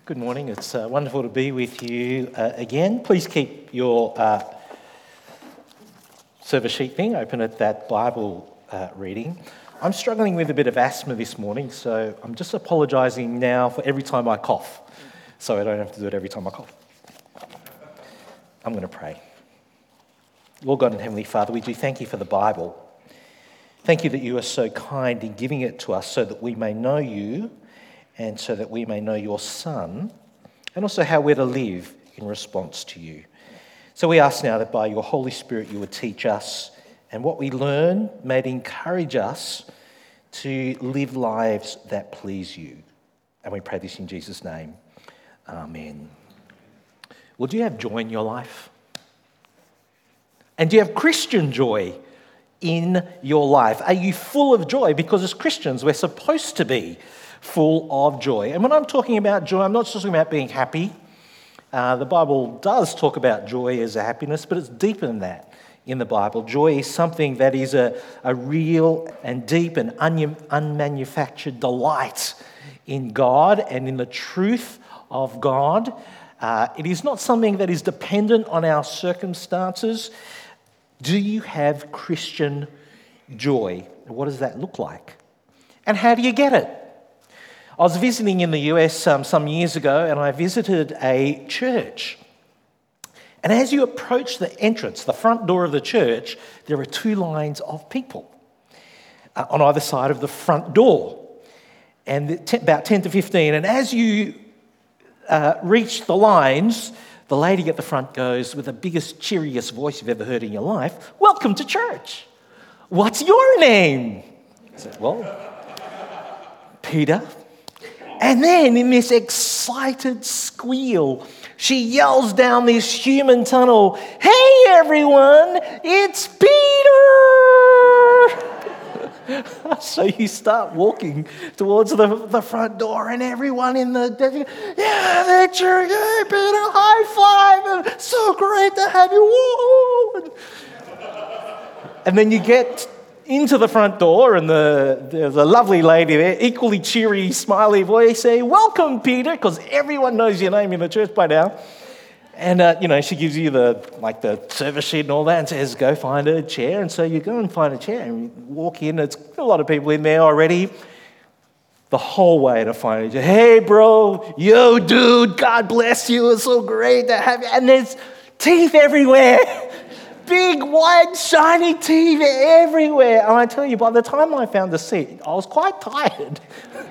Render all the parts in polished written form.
Good morning. It's wonderful to be with you again. Please keep your service sheet thing open at that Bible reading. I'm struggling with a bit of asthma this morning, so I'm just apologising now for every time I cough, so I don't have to do it every time I cough. I'm going to pray. Lord God and Heavenly Father, we do thank you for the Bible. Thank you that you are so kind in giving it to us so that we may know you and so that we may know your Son, and also how we're to live in response to you. So we ask now that by your Holy Spirit you would teach us, and what we learn may encourage us to live lives that please you. And we pray this in Jesus' name. Amen. Well, do you have joy in your life? And do you have Christian joy in your life? Are you full of joy? Because as Christians, we're supposed to be full of joy. And when I'm talking about joy, I'm not just talking about being happy. The Bible does talk about joy as a happiness, but it's deeper than that in the Bible. Joy is something that is a real and deep and unmanufactured delight in God and in the truth of God. It is not something that is dependent on our circumstances. Do you have Christian joy? What does that look like? And how do you get it? I was visiting in the US some years ago, and I visited a church. And as you approach the entrance, the front door of the church, there are two lines of people on either side of the front door, and about 10 to 15. And as you reach the lines, the lady at the front goes with the biggest, cheeriest voice you've ever heard in your life, "Welcome to church. What's your name?" I said, "Well, Peter." And then in this excited squeal, she yells down this human tunnel, "Hey everyone, it's Peter!" So you start walking towards the front door, and everyone in the, "Yeah, they're cheering, hey Peter, high five, and so great to have you." And then you get into the front door, and there's a lovely lady there, equally cheery, smiley voice, say, "Welcome, Peter," because everyone knows your name in the church by now. And, she gives you the service sheet and all that and says, "Go find a chair." And so you go and find a chair and you walk in. It's a lot of people in there already. The whole way to find a chair. "Hey, bro. Yo, dude. God bless you. It's so great to have you." And there's teeth everywhere. Big, white, shiny teeth everywhere. And I tell you, by the time I found a seat, I was quite tired.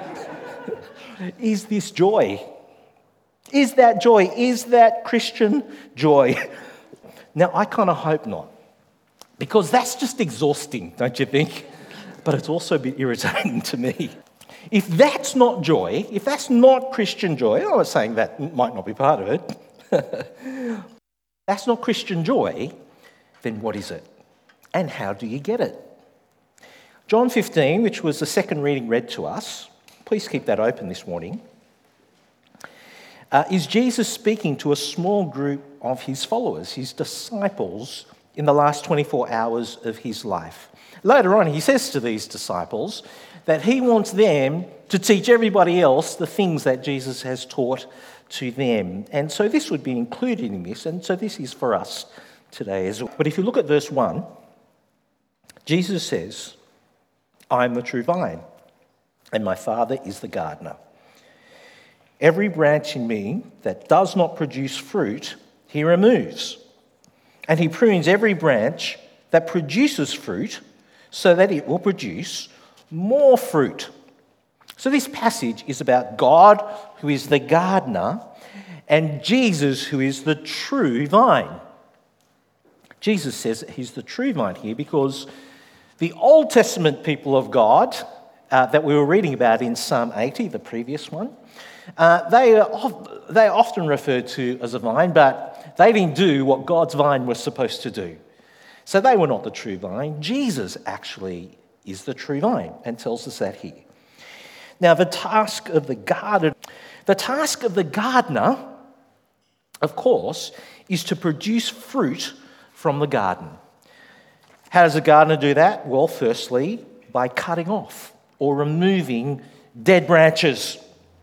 Is this joy? Is that joy? Is that Christian joy? Now, I kind of hope not. Because that's just exhausting, don't you think? But it's also a bit irritating to me. If that's not joy, if that's not Christian joy, I was saying that might not be part of it. That's not Christian joy, then what is it? And how do you get it? John 15, which was the second reading read to us, please keep that open this morning, is Jesus speaking to a small group of his followers, his disciples, in the last 24 hours of his life. Later on, he says to these disciples that he wants them to teach everybody else the things that Jesus has taught to them. And so this would be included in this, and so this is for us today as well. But if you look at verse 1, Jesus says, "I am the true vine, and my Father is the gardener. Every branch in me that does not produce fruit, he removes. And he prunes every branch that produces fruit so that it will produce more fruit." So this passage is about God, who is the gardener, and Jesus, who is the true vine. Jesus says that he's the true vine here because the Old Testament people of God that we were reading about in Psalm 80, the previous one, they are often referred to as a vine, but they didn't do what God's vine was supposed to do. So they were not the true vine. Jesus actually is the true vine and tells us that here. Now, the task of the gardener, of course, is to produce fruit from the garden. How does a gardener do that? Well, firstly, by cutting off or removing dead branches.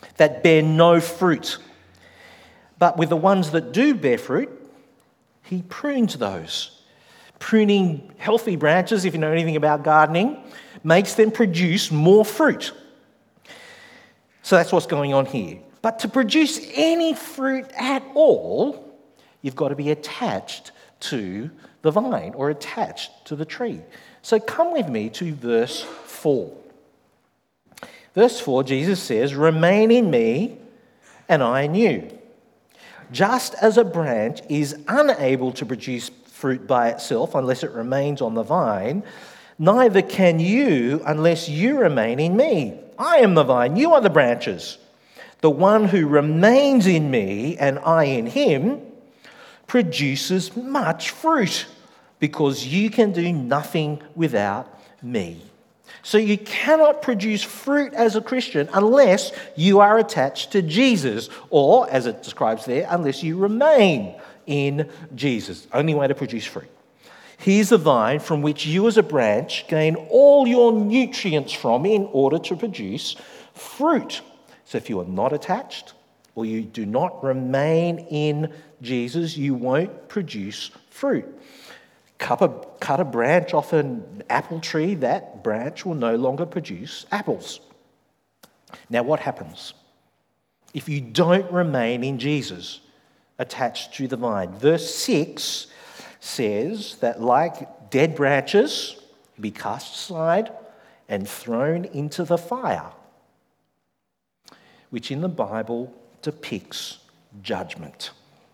that bear no fruit. But with the ones that do bear fruit, he prunes those. Pruning healthy branches, if you know anything about gardening, makes them produce more fruit. So that's what's going on here. But to produce any fruit at all, you've got to be attached to the vine or attached to the tree. So come with me to verse 4. Verse 4, Jesus says, "Remain in me and I in you. Just as a branch is unable to produce fruit by itself unless it remains on the vine, neither can you unless you remain in me. I am the vine, you are the branches. The one who remains in me and I in him produces much fruit, because you can do nothing without me." So you cannot produce fruit as a Christian unless you are attached to Jesus, or, as it describes there, unless you remain in Jesus. Only way to produce fruit. Here's the vine from which you as a branch gain all your nutrients from in order to produce fruit. So if you are not attached or you do not remain in Jesus, you won't produce fruit. Cut a branch off an apple tree, that branch will no longer produce apples. Now what happens if you don't remain in Jesus, attached to the vine? Verse 6 says that like dead branches, be cast aside and thrown into the fire, which in the Bible depicts judgment.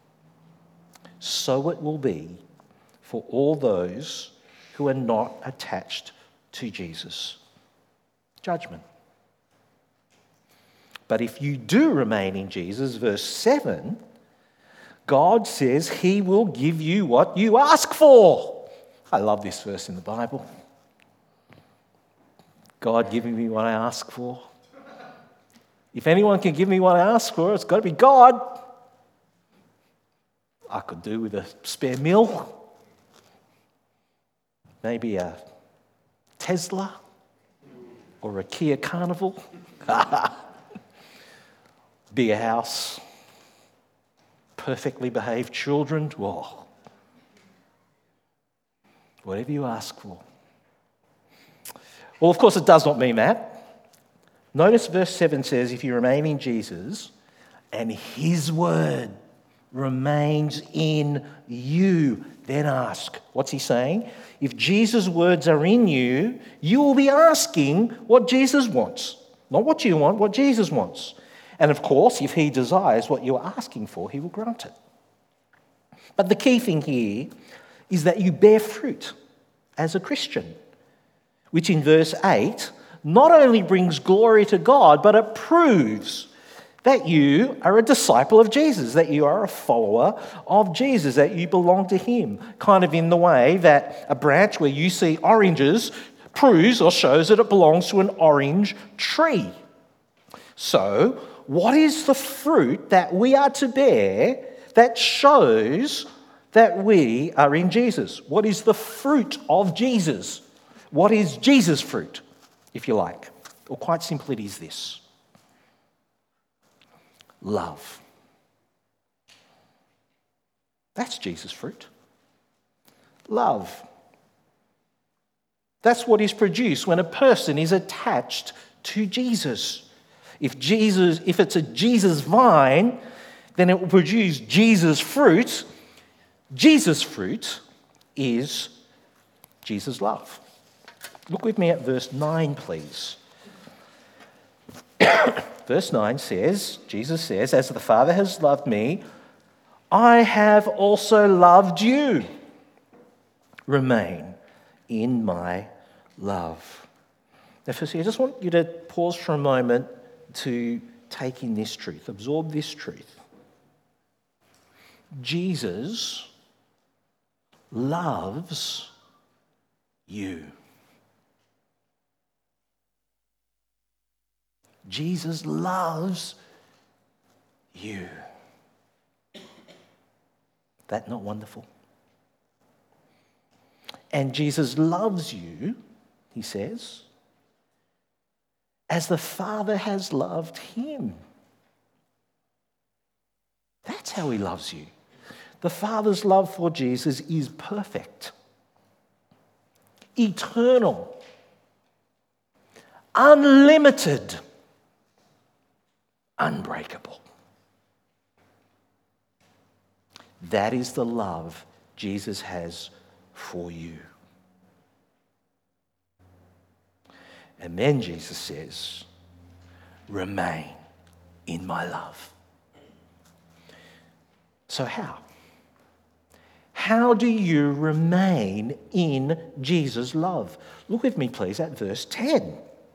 So it will be for all those who are not attached to Jesus. Judgment. But if you do remain in Jesus, verse 7, God says he will give you what you ask for. I love this verse in the Bible. God giving me what I ask for. If anyone can give me what I ask for, it's got to be God. I could do with a spare meal. Maybe a Tesla or a Kia Carnival. Bigger house. Perfectly behaved children. Whoa. Whatever you ask for. Well, of course, it does not mean that. Notice verse 7 says, if you remain in Jesus and his word remains in you, then ask. What's he saying? If Jesus' words are in you, you will be asking what Jesus wants. Not what you want, what Jesus wants. And of course, if he desires what you're asking for, he will grant it. But the key thing here is that you bear fruit as a Christian, which in verse 8 not only brings glory to God, but it proves that you are a disciple of Jesus, that you are a follower of Jesus, that you belong to him, kind of in the way that a branch where you see oranges proves or shows that it belongs to an orange tree. So, what is the fruit that we are to bear that shows that we are in Jesus? What is the fruit of Jesus? What is Jesus' fruit, if you like? Or quite simply, it is this. Love. That's Jesus' fruit. Love. That's what is produced when a person is attached to Jesus. If it's a Jesus vine, then it will produce Jesus fruit. Jesus fruit is Jesus' love. Look with me at verse 9, please. Verse 9 says, Jesus says, as the Father has loved me, I have also loved you. Remain in my love. Now, firstly, I just want you to pause for a moment to take in this truth, absorb this truth. Jesus loves you. Jesus loves you. That not wonderful? And Jesus loves you, he says, as the Father has loved him. That's how he loves you. The Father's love for Jesus is perfect, eternal, unlimited, unbreakable. That is the love Jesus has for you. And then Jesus says, remain in my love. So how? How do you remain in Jesus' love? Look with me, please, at verse 10.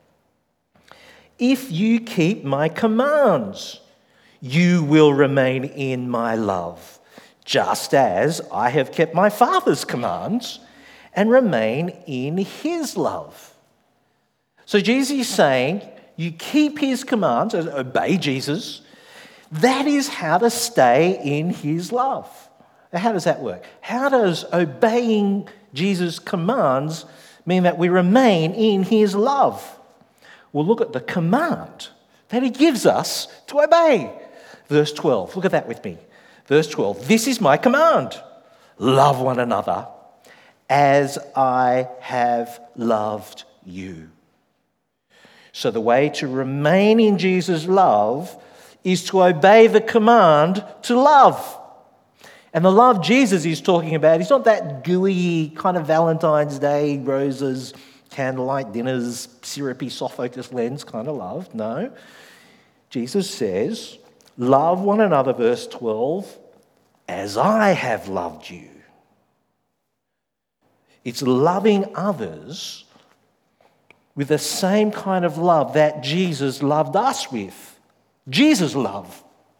If you keep my commands, you will remain in my love, just as I have kept my Father's commands and remain in his love. So Jesus is saying, you keep his commands, obey Jesus. That is how to stay in his love. Now, how does that work? How does obeying Jesus' commands mean that we remain in his love? Well, look at the command that he gives us to obey. Verse 12, look at that with me. Verse 12, this is my command. Love one another as I have loved you. So the way to remain in Jesus' love is to obey the command to love. And the love Jesus is talking about is not that gooey kind of Valentine's Day, roses, candlelight dinners, syrupy, soft-focused lens kind of love. No. Jesus says, love one another, verse 12, as I have loved you. It's loving others with the same kind of love that Jesus loved us with. Jesus' love.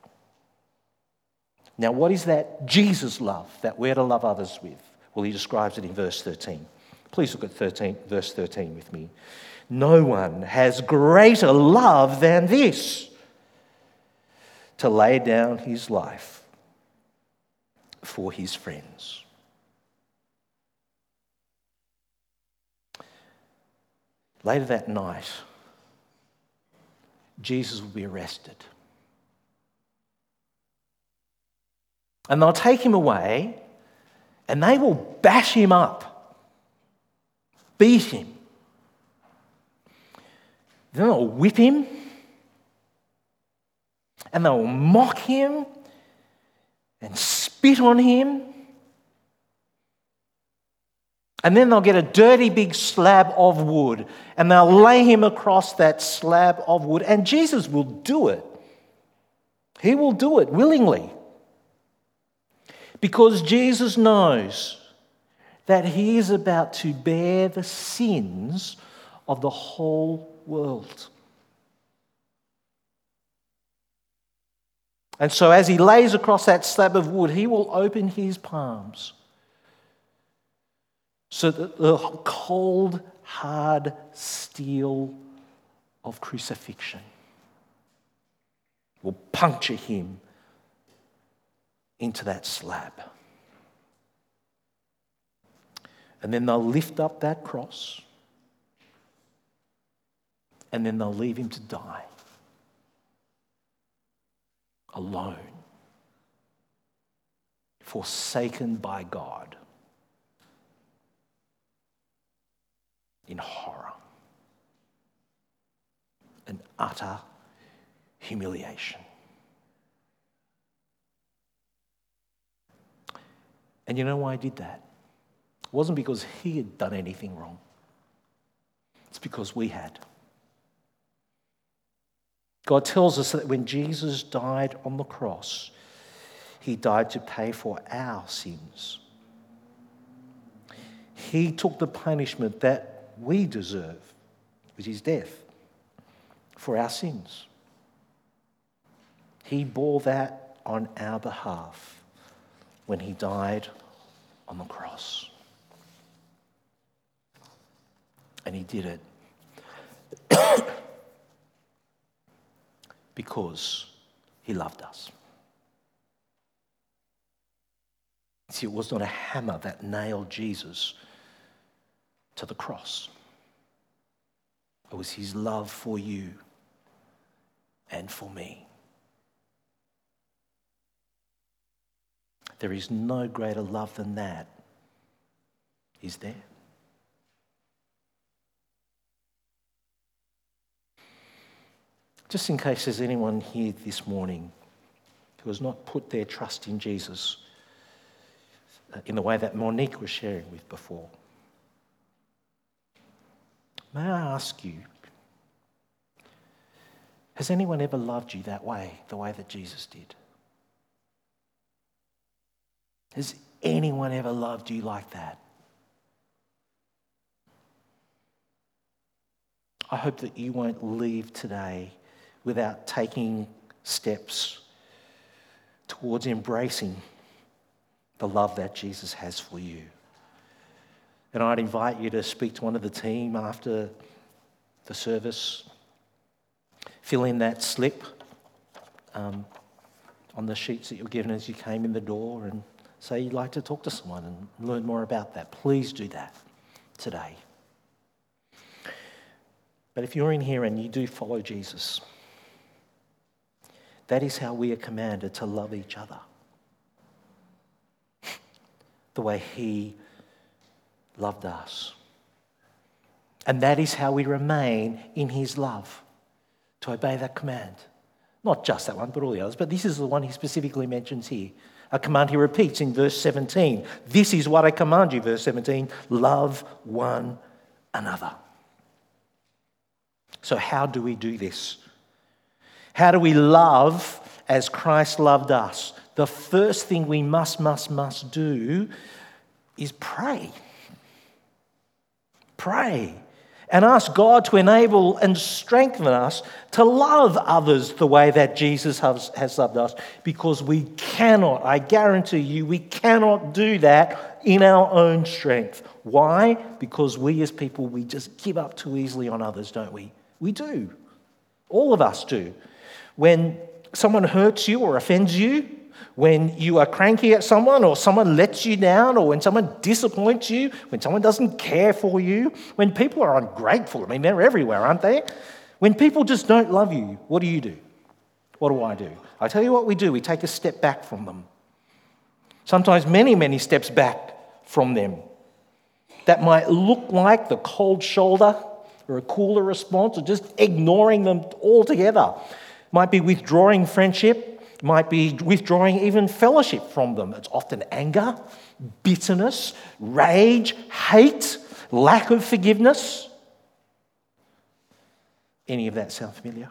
Now, what is that Jesus love that we're to love others with? Well, he describes it in verse 13. Please look at verse 13 with me. No one has greater love than this, to lay down his life for his friends. Later that night, Jesus will be arrested. And they'll take him away and they will bash him up, beat him. Then they'll whip him and they'll mock him and spit on him. And then they'll get a dirty big slab of wood and they'll lay him across that slab of wood. And Jesus will do it. He will do it willingly. Because Jesus knows that he is about to bear the sins of the whole world. And so as he lays across that slab of wood, he will open his palms so that the cold, hard steel of crucifixion will puncture him into that slab. And then they'll lift up that cross and then they'll leave him to die alone, forsaken by God in horror and utter humiliation. And you know why he did that? It wasn't because he had done anything wrong. It's because we had. God tells us that when Jesus died on the cross, he died to pay for our sins. He took the punishment that we deserve, which is death, for our sins. He bore that on our behalf when he died on the cross. And he did it because he loved us. See, it was not a hammer that nailed Jesus to the cross. It was his love for you and for me. There is no greater love than that, is there? Just in case there's anyone here this morning who has not put their trust in Jesus in the way that Monique was sharing with before, may I ask you, has anyone ever loved you that way, the way that Jesus did? Has anyone ever loved you like that? I hope that you won't leave today without taking steps towards embracing the love that Jesus has for you. And I'd invite you to speak to one of the team after the service. Fill in that slip on the sheets that you were given as you came in the door and say you'd like to talk to someone and learn more about that. Please do that today. But if you're in here and you do follow Jesus, that is how we are commanded to love each other. The way he loved us. And that is how we remain in his love, to obey that command. Not just that one, but all the others. But this is the one he specifically mentions here. A command he repeats in verse 17. This is what I command you, verse 17. Love one another. So how do we do this? How do we love as Christ loved us? The first thing we must do is pray. Pray. And ask God to enable and strengthen us to love others the way that Jesus has loved us. Because we cannot, I guarantee you, we cannot do that in our own strength. Why? Because we as people, we just give up too easily on others, don't we? We do. All of us do. When someone hurts you or offends you, when you are cranky at someone or someone lets you down or when someone disappoints you, when someone doesn't care for you, when people are ungrateful, I mean, they're everywhere, aren't they? When people just don't love you, what do? What do I do? I tell you what we do. We take a step back from them. Sometimes many steps back from them. That might look like the cold shoulder or a cooler response or just ignoring them altogether. Might be withdrawing friendship. Might be withdrawing even fellowship from them. It's often anger, bitterness, rage, hate, lack of forgiveness. Any of that sound familiar?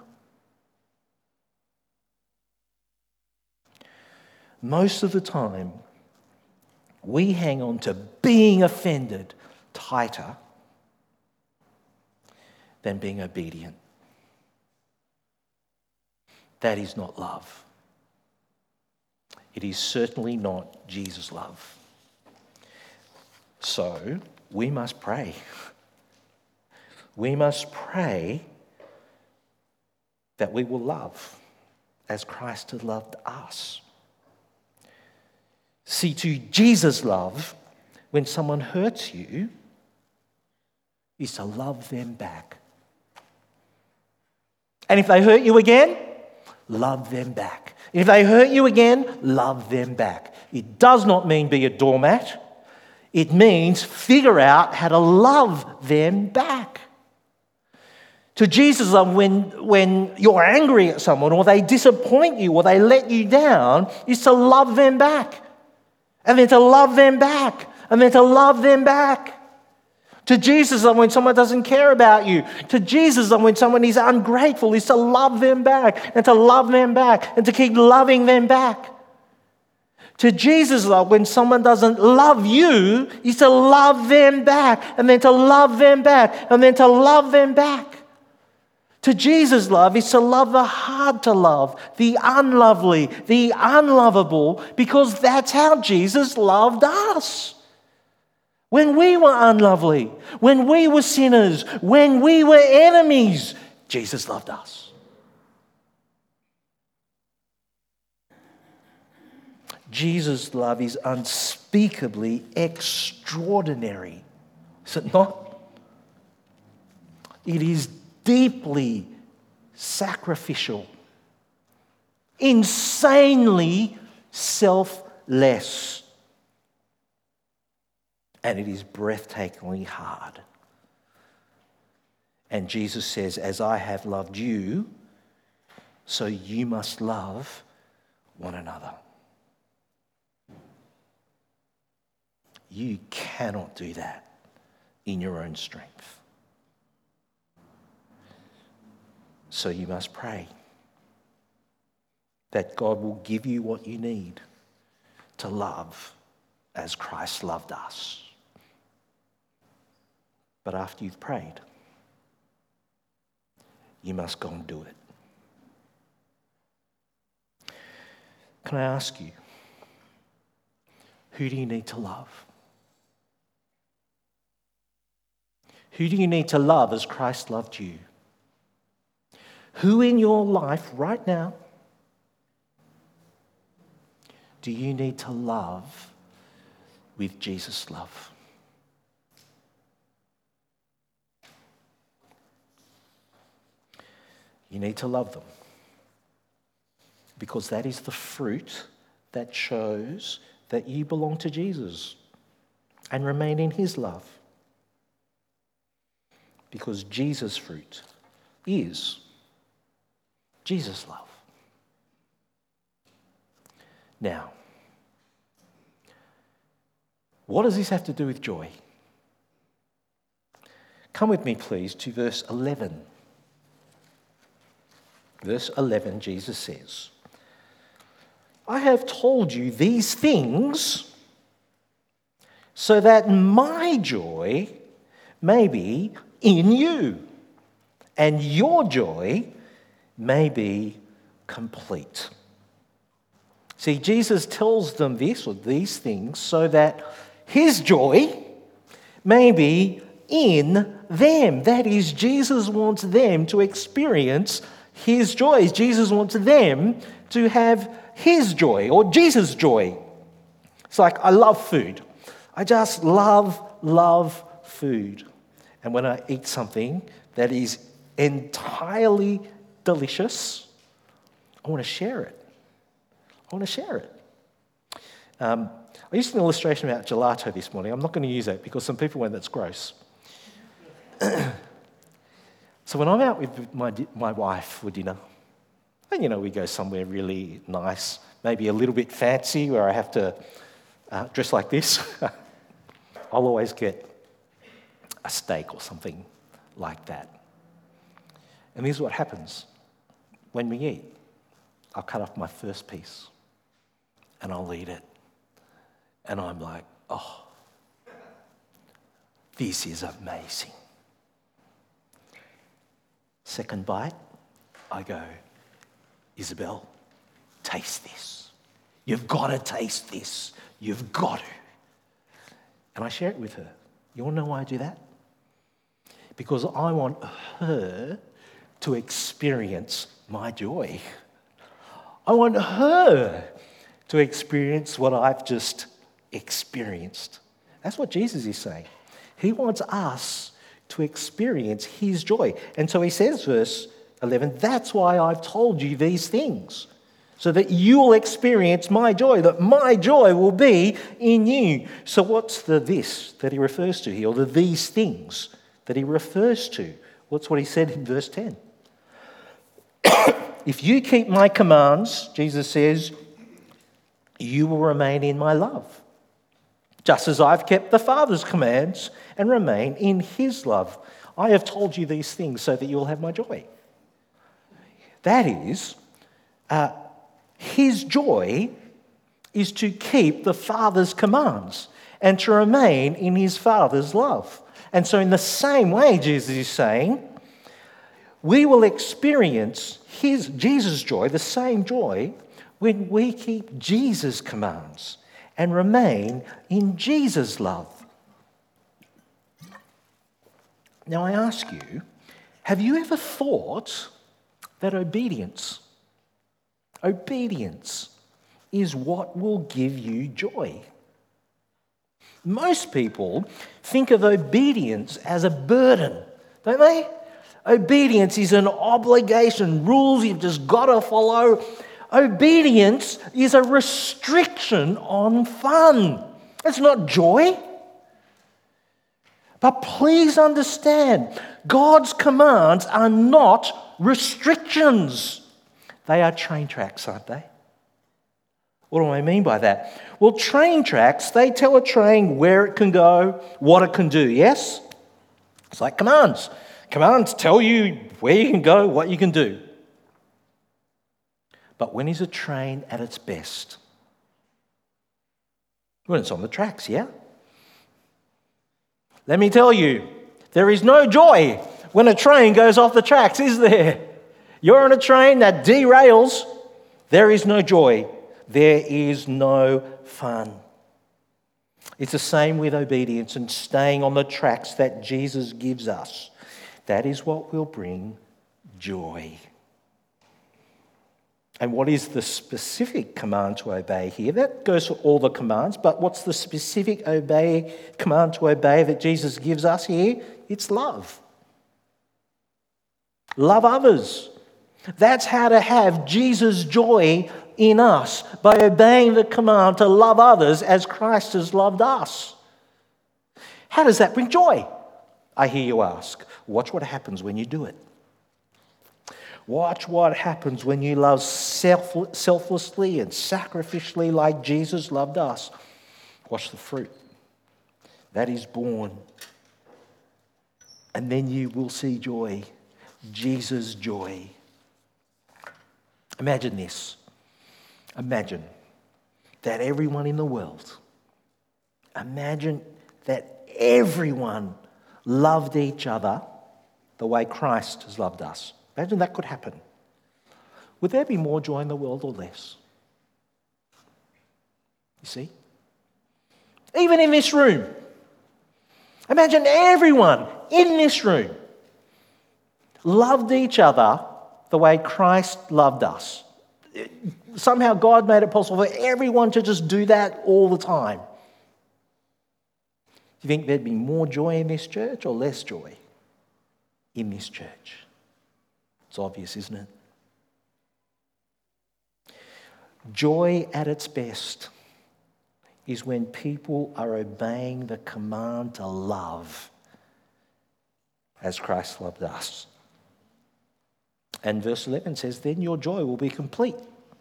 Most of the time, we hang on to being offended tighter than being obedient. That is not love. It is certainly not Jesus' love. So, we must pray. We must pray that we will love as Christ has loved us. See, to Jesus' love, when someone hurts you, is to love them back. And if they hurt you again, love them back. If they hurt you again, love them back. It does not mean be a doormat. It means figure out how to love them back. To Jesus' love, when you're angry at someone or they disappoint you or they let you down, is to love them back. And then to love them back. And then to love them back. To Jesus' love, when someone doesn't care about you. To Jesus' love, when someone is ungrateful, is to love them back. And to love them back. And to keep loving them back. To Jesus' love, when someone doesn't love you, is to love them back. And then to love them back. And then to love them back. To Jesus' love is to love the hard to love, the unlovely, the unlovable, because that's how Jesus loved us. When we were unlovely, when we were sinners, when we were enemies, Jesus loved us. Jesus' love is unspeakably extraordinary, is it not? It is deeply sacrificial, insanely self-giving. less. And it is breathtakingly hard. And Jesus says, as I have loved you, so you must love one another. You cannot do that in your own strength. So you must pray that God will give you what you need to love as Christ loved us. But after you've prayed, you must go and do it. Can I ask you, who do you need to love? Who do you need to love as Christ loved you? Who in your life right now do you need to love with Jesus' love? You need to love them because that is the fruit that shows that you belong to Jesus and remain in his love. Because Jesus' fruit is Jesus' love. Now, what does this have to do with joy? Come with me, please, to verse 11. Verse 11, Jesus says, I have told you these things so that my joy may be in you and your joy may be complete. See, Jesus tells them this or these things so that his joy may be in them. That is, Jesus wants them to experience his joy. Jesus wants them to have his joy or Jesus' joy. It's like, I love food. I just love food. And when I eat something that is entirely delicious, I want to share it. I used an illustration about gelato this morning. I'm not going to use that because some people went, that's gross. So when I'm out with my wife for dinner, and we go somewhere really nice, maybe a little bit fancy where I have to dress like this, I'll always get a steak or something like that. And this is what happens when we eat. I'll cut off my first piece and I'll eat it. And I'm like, oh, this is amazing. Second bite, I go, Isabel, taste this. You've got to taste this. You've got to. And I share it with her. You want to know why I do that? Because I want her to experience my joy. I want her to experience what I've just experienced. That's what Jesus is saying. He wants us to experience his joy. And so he says, verse 11, that's why I've told you these things, so that you'll experience my joy, that my joy will be in you. So what's the this that he refers to here, or the these things that he refers to? What's what he said in verse 10? If you keep my commands, Jesus says, you will remain in my love, just as I've kept the Father's commands and remain in his love. I have told you these things so that you will have my joy. That is, his joy is to keep the Father's commands and to remain in his Father's love. And so in the same way, Jesus is saying, we will experience Jesus' joy, the same joy, when we keep Jesus' commands and remain in Jesus' love. Now I ask you, have you ever thought that obedience is what will give you joy? Most people think of obedience as a burden, don't they? Obedience is an obligation, rules you've just got to follow. Obedience is a restriction on fun. It's not joy. But please understand, God's commands are not restrictions. They are train tracks, aren't they? What do I mean by that? Well, train tracks, they tell a train where it can go, what it can do, yes? It's like commands. Commands tell you where you can go, what you can do. But when is a train at its best? When it's on the tracks, yeah? Let me tell you, there is no joy when a train goes off the tracks, is there? You're on a train that derails, there is no joy. There is no fun. It's the same with obedience and staying on the tracks that Jesus gives us. That is what will bring joy. And what is the specific command to obey here? That goes for all the commands, but what's the specific command to obey that Jesus gives us here? It's love. Love others. That's how to have Jesus' joy in us, by obeying the command to love others as Christ has loved us. How does that bring joy? I hear you ask. Watch what happens when you do it. Watch what happens when you love selflessly and sacrificially like Jesus loved us. Watch the fruit that is born. And then you will see joy, Jesus' joy. Imagine this. Imagine that everyone in the world, imagine that everyone loved each other the way Christ has loved us. Imagine that could happen. Would there be more joy in the world or less? You see? Even in this room. Imagine everyone in this room loved each other the way Christ loved us. Somehow God made it possible for everyone to just do that all the time. Do you think there'd be more joy in this church or less joy in this church? It's obvious, isn't it? Joy at its best is when people are obeying the command to love as Christ loved us. And verse 11 says, then your joy will be complete.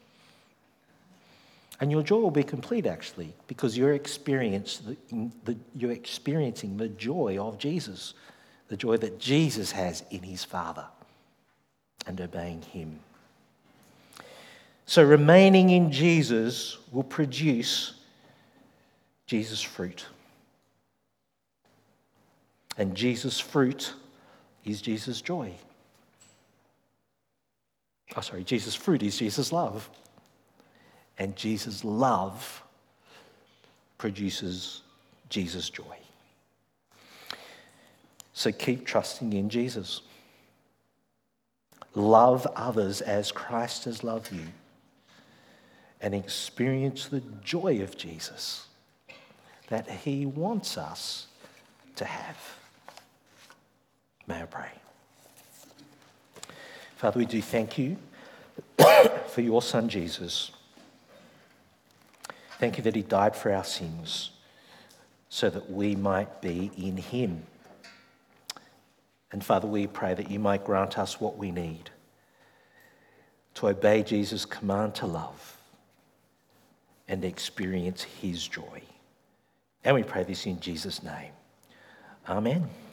And your joy will be complete, actually, because you're experiencing the joy of Jesus, the joy that Jesus has in his Father, and obeying him. So remaining in Jesus will produce Jesus' fruit. And Jesus' fruit is Jesus' joy. Jesus' fruit is Jesus' love. And Jesus' love produces Jesus' joy. So keep trusting in Jesus. Love others as Christ has loved you. And experience the joy of Jesus that he wants us to have. May I pray. Father, we do thank you for your Son Jesus. Thank you that he died for our sins so that we might be in him. And Father, we pray that you might grant us what we need to obey Jesus' command to love and experience his joy. And we pray this in Jesus' name. Amen.